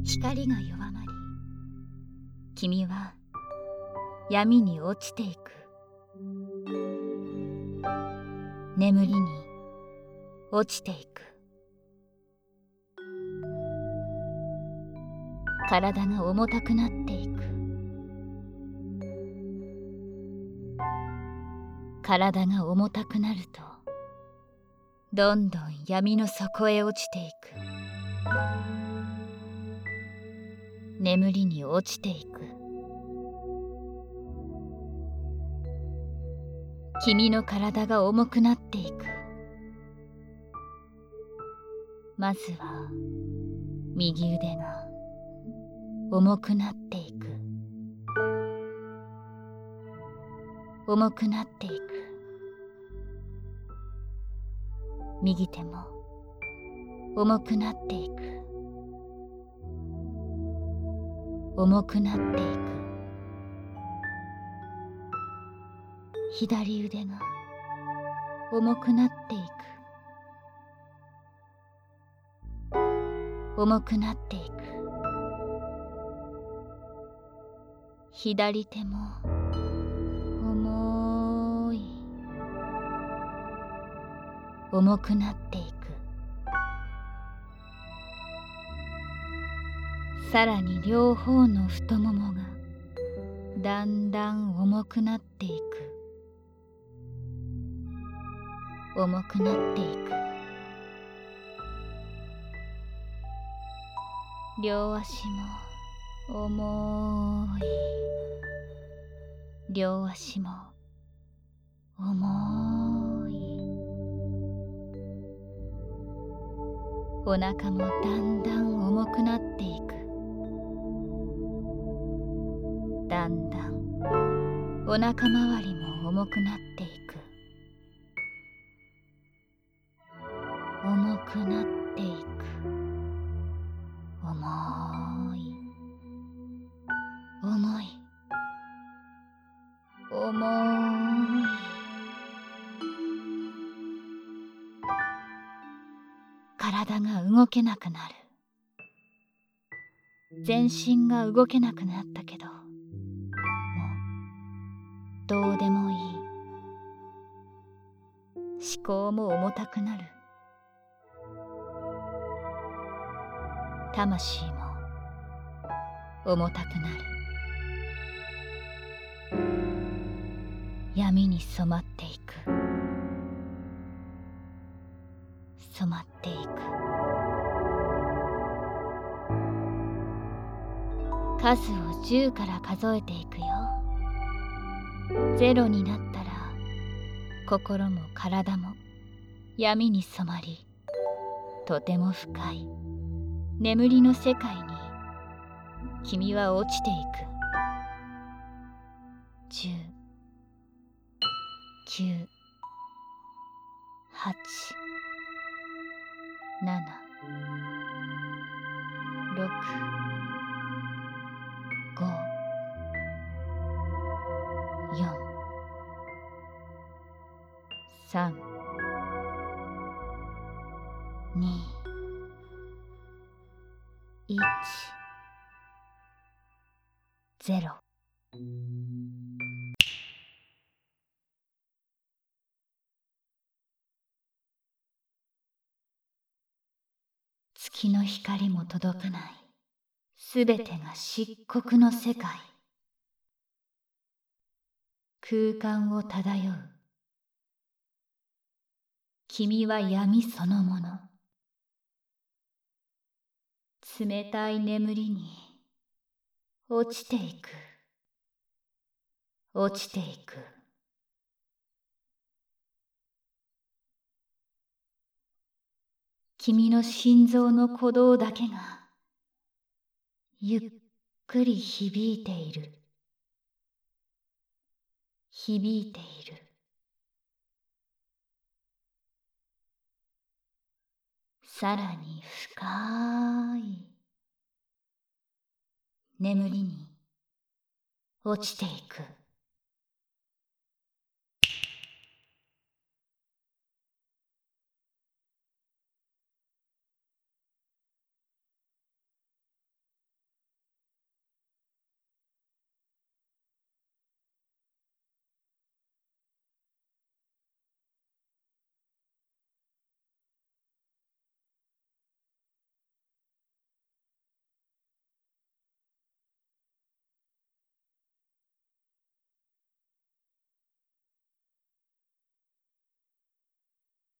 光が弱まり、君は闇に落ちていく。眠りに落ちていく。体が重たくなっていく。体が重たくなると、どんどん闇の底へ落ちていく。眠りに落ちていく。君の体が重くなっていく。まずは右腕が重くなっていく。重くなっていく。右手も重くなっていく。重くなっていく。左腕が重くなっていく。重くなっていく。左手も重い。重くなっていく。さらに両方の太ももがだんだん重くなっていく。重くなっていく。両足も重い。両足も重い。お腹もだんだん重くなっていく。だんだんお腹周りも重くなっていく。重くなっていく。重い。重い。重い。体が動けなくなる。全身が動けなくなったけど、もうどうでもいい。思考も重たくなる。魂も重たくなる。闇に染まっていく。染まっていく。数を10から数えていくよ。0になったら心も体も闇に染まり、とても深い眠りの世界に君は落ちていく。10、9、8、7、6、5、4、3、2、1、0。月の光も届かない、すべてが漆黒の世界。空間を漂う。君は闇そのもの。冷たい眠りに落ちていく。落ちていく。君の心臓の鼓動だけがゆっくり響いている。響いている。さらに深い眠りに落ちていく。